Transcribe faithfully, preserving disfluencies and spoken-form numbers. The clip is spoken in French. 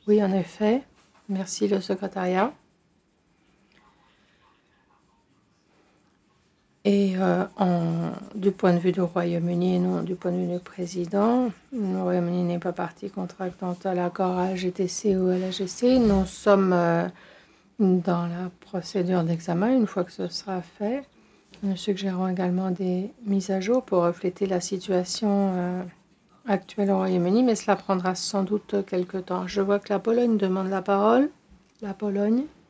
Oui, en effet. Merci le secrétariat. Et euh, en, du point de vue du Royaume-Uni et non du point de vue du président, le Royaume-Uni n'est pas partie contractante à l'accord A G T C ou à l'A G C. Nous sommes euh, dans la procédure d'examen. Une fois que ce sera fait, nous suggérons également des mises à jour pour refléter la situation euh, actuelle au Royaume-Uni, mais cela prendra sans doute quelque temps. Je vois que la Pologne demande la parole. La Pologne.